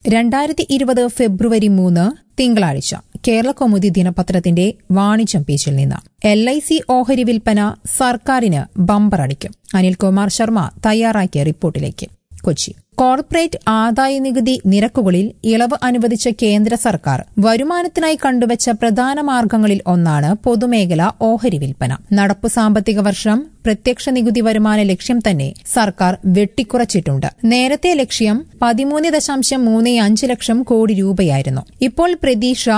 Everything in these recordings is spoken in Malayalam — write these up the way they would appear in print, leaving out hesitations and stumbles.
2020 ഫെബ്രുവരി 3 തിങ്കളാഴ്ച കേരളകൗമുദി ദിനപത്രത്തിന്റെ വാണിജ്യം പേജിൽ നിന്ന് LIC ഓഹരി വിൽപ്പന സർക്കാരിന് ബമ്പറടിക്കും. അനിൽകുമാർ ശർമ്മ തയ്യാറാക്കിയ റിപ്പോർട്ടിലേക്ക്. കൊച്ചി കോർപ്പറേറ്റ് ആദായനികുതി നിരക്കുകളിൽ ഇളവ് അനുവദിച്ച കേന്ദ്ര സർക്കാർ വരുമാനത്തിനായി കണ്ടുവച്ച പ്രധാന മാർഗങ്ങളിൽ ഒന്നാണ് പൊതുമേഖല ഓഹരി വിൽപ്പന. നടപ്പു സാമ്പത്തിക വർഷം പ്രത്യക്ഷ നികുതി വരുമാന ലക്ഷ്യം തന്നെ സർക്കാർ വെട്ടിക്കുറച്ചിട്ടുണ്ട്. നേരത്തെ ലക്ഷ്യം 13.35 ലക്ഷം കോടി രൂപയായിരുന്നു. ഇപ്പോൾ പ്രതീക്ഷ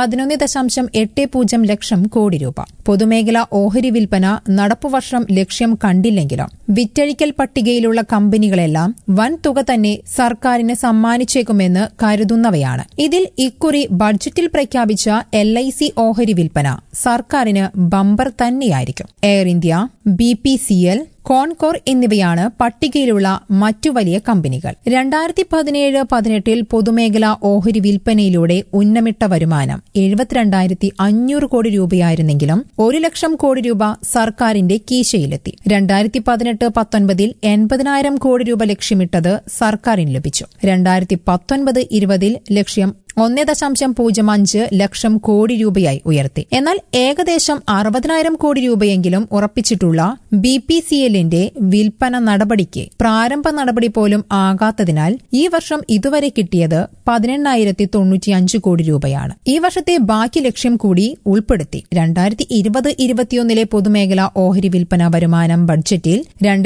11.80 ലക്ഷം കോടി രൂപ. പൊതുമേഖലാ ഓഹരി വിൽപ്പന നടപ്പുവർഷം ലക്ഷ്യം കണ്ടില്ലെങ്കിലും വിറ്റഴിക്കൽ പട്ടികയിലുള്ള കമ്പനികളെല്ലാം വൻ തുക തന്നെ സർക്കാരിന് സമ്മാനിച്ചേക്കുമെന്ന് കരുതുന്നവയാണ്. ഇതിൽ ഇക്കുറി ബഡ്ജറ്റിൽ പ്രഖ്യാപിച്ച LIC ഓഹരി വിൽപ്പന സർക്കാരിന് ബമ്പർ തന്നെയായിരിക്കും. എയർ ഇന്ത്യ, BPCL, കോൺകോർ എന്നിവയാണ് പട്ടികയിലുള്ള മറ്റു വലിയ കമ്പനികൾ. 2017-18 പൊതുമേഖലാ ഓഹരി വിൽപ്പനയിലൂടെ ഉന്നമിട്ട വരുമാനം 72,500 കോടി രൂപയായിരുന്നെങ്കിലും 1 ലക്ഷം കോടി രൂപ സർക്കാരിന്റെ കീശയിലെത്തി. 2018-19 80,000 കോടി രൂപ ലക്ഷ്യമിട്ടത് സർക്കാരിന് ലഭിച്ചു. 2019-20 ലക്ഷ്യം 1.05 ലക്ഷം കോടി രൂപയായി ഉയർത്തി. എന്നാൽ ഏകദേശം 60,000 കോടി രൂപയെങ്കിലും ഉറപ്പിച്ചിട്ടുള്ള BPCLന്റെ വിൽപ്പന നടപടിക്ക് പ്രാരംഭ നടപടി പോലും ആകാത്തതിനാൽ ഈ വർഷം ഇതുവരെ കിട്ടിയത് 18,095 കോടി രൂപയാണ്. ഈ വർഷത്തെ ബാക്കി ലക്ഷ്യം കൂടി ഉൾപ്പെടുത്തി 2020-21 പൊതുമേഖലാ ഓഹരി വിൽപ്പന വരുമാനം ബഡ്ജറ്റിൽ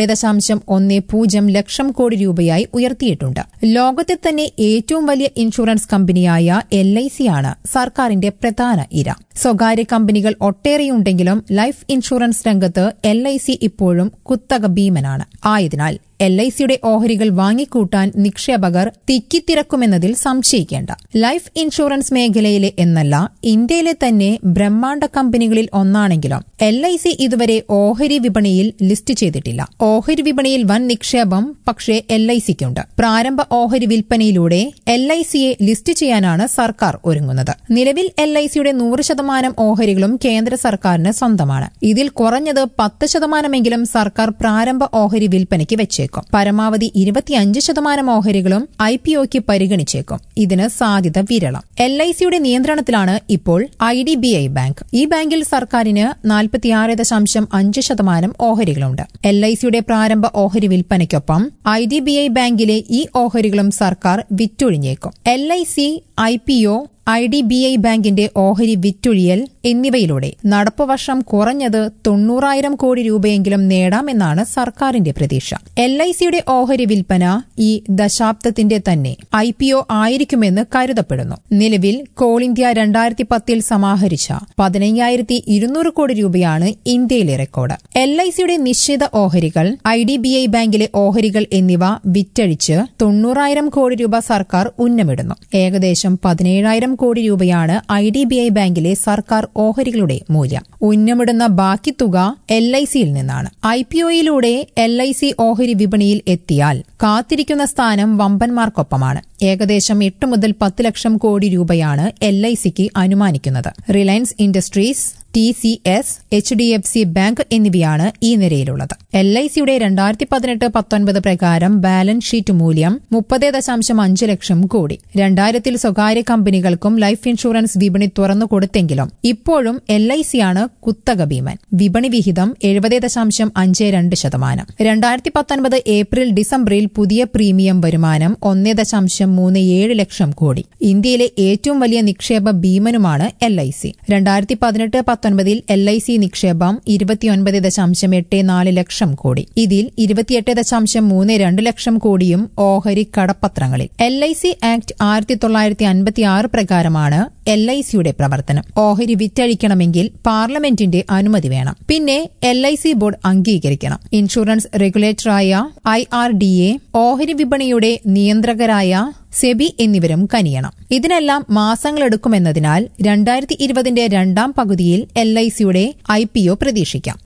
2.10 ലക്ഷം കോടി രൂപയായി ഉയർത്തിയിട്ടുണ്ട്. ലോകത്തെ തന്നെ ഏറ്റവും വലിയ ഇൻഷുറൻസ് കമ്പനിയായ LIC ആണ് സർക്കാരിന്റെ പ്രധാന ഇര. സ്വകാര്യ കമ്പനികൾ ഒട്ടേറെയുണ്ടെങ്കിലും ലൈഫ് ഇൻഷുറൻസ് രംഗത്ത് LIC ഇപ്പോഴും കുത്തക ഭീമനാണ്. ആയതിനാൽ LICയുടെ ഓഹരികൾ വാങ്ങിക്കൂട്ടാൻ നിക്ഷേപകർ തിക്കിത്തിരക്കുമെന്നതിൽ സംശയിക്കേണ്ട. ലൈഫ് ഇൻഷുറൻസ് മേഖലയിലെ എന്നല്ല ഇന്ത്യയിലെ തന്നെ ബ്രഹ്മാണ്ഡ കമ്പനികളിൽ ഒന്നാണെങ്കിലും LIC ഇതുവരെ ഓഹരി വിപണിയിൽ ലിസ്റ്റ് ചെയ്തിട്ടില്ല. ഓഹരി വിപണിയിൽ വൻ നിക്ഷേപം പക്ഷേ LICക്കുണ്ട്. പ്രാരംഭ ഓഹരി വിൽപ്പനയിലൂടെ LICയെ ലിസ്റ്റ് ചെയ്യാനാണ് സർക്കാർ ഒരുങ്ങുന്നത്. നിലവിൽ LICയുടെ 100% ഓഹരികളും കേന്ദ്ര സർക്കാരിന് സ്വന്തമാണ്. ഇതിൽ കുറഞ്ഞത് 10% സർക്കാർ പ്രാരംഭ ഓഹരി വിൽപ്പനയ്ക്ക് വെച്ചേക്കും. പരമാവധി 25% ഓഹരികളും IPOയ്ക്ക് പരിഗണിച്ചേക്കും. ഇതിന് സാധ്യത വിരളം. LICയുടെ നിയന്ത്രണത്തിലാണ് ഇപ്പോൾ IDBI ബാങ്ക്. ഈ ബാങ്കിൽ സർക്കാരിന് 46.5% ഓഹരികളുണ്ട്. LICയുടെ പ്രാരംഭ ഓഹരി വിൽപ്പനയ്ക്കൊപ്പം IDBI ബാങ്കിലെ ഈ ഓഹരികളും സർക്കാർ വിറ്റൊഴിഞ്ഞേക്കും. LIC, IPO, IDBI ബാങ്കിന്റെ ഓഹരി വിറ്റൊഴിയൽ എന്നിവയിലൂടെ നടപ്പുവർഷം കുറഞ്ഞത് 90,000 കോടി രൂപയെങ്കിലും നേടാമെന്നാണ് സർക്കാരിന്റെ പ്രതീക്ഷ. LICയുടെ ഓഹരി വിൽപ്പന ഈ ദശാബ്ദത്തിന്റെ തന്നെ IPO ആയിരിക്കുമെന്ന് കരുതപ്പെടുന്നു. നിലവിൽ കോൾ ഇന്ത്യ 2010 സമാഹരിച്ച 15,200 കോടി രൂപയാണ് ഇന്ത്യയിലെ റെക്കോർഡ്. LICയുടെ നിശ്ചിത ഓഹരികൾ, IDBI ബാങ്കിലെ ഓഹരികൾ എന്നിവ വിറ്റഴിച്ച് 90,000 കോടി രൂപ സർക്കാർ ഉന്നമിടുന്നു. ഏകദേശം 17,000 കോടി രൂപയാണ് IDBI ബാങ്കിലെ സർക്കാർ ഓഹരികളുടെ മൂല്യം. ഉന്നമിടുന്ന ബാക്കി തുക LICയിൽ നിന്നാണ്. IPOയിലൂടെ LIC ഓഹരി വിപണിയിൽ എത്തിയാൽ കാത്തിരിക്കുന്ന സ്ഥാനം വമ്പന്മാർക്കൊപ്പമാണ്. ഏകദേശം 8 മുതൽ 10 ലക്ഷം കോടി രൂപയാണ് LICക്ക് അനുമാനിക്കുന്നത്. Reliance Industries, TCS, HDFC bank എന്നിവയാണ് ഈ നിരയിലുള്ളത്. LICയുടെ 2018-19 പ്രകാരം ബാലൻസ് ഷീറ്റ് മൂല്യം 30.5 ലക്ഷം കോടി. 2000 സ്വകാര്യ കമ്പനികൾക്കും ലൈഫ് ഇൻഷുറൻസ് വിപണി തുറന്നുകൊടുത്തെങ്കിലും ഇപ്പോഴും LICയാണ് കുത്തക ഭീമൻ. വിപണി വിഹിതം 70.52%. 2019 ഏപ്രിൽ-ഡിസംബറിൽ പുതിയ പ്രീമിയം വരുമാനം 1.37 ലക്ഷം കോടി. ഇന്ത്യയിലെ ഏറ്റവും വലിയ നിക്ഷേപ ഭീമനുമാണ് LIC. 2018-19 LIC നിക്ഷേപം 29.84 ലക്ഷം കോടി. ഇതിൽ 28.32 ലക്ഷം കോടിയും ഓഹരി കടപ്പത്രങ്ങളിൽ. LIC ആക്ട് 1956 പ്രകാരമാണ് LICയുടെ പ്രവർത്തനം. ഓഹരി വിറ്റഴിക്കണമെങ്കിൽ പാർലമെന്റിന്റെ അനുമതി വേണം. പിന്നെ LIC ബോർഡ് അംഗീകരിക്കണം. ഇൻഷുറൻസ് റെഗുലേറ്ററായ IRDA, ഓഹരി വിപണിയുടെ നിയന്ത്രകരായ സെബി എന്നിവരും കനിയണം. ഇതിനെല്ലാം മാസങ്ങളെടുക്കുമെന്നതിനാൽ 2020 രണ്ടാം പകുതിയിൽ LICയുടെ IPO പ്രതീക്ഷിക്കാം.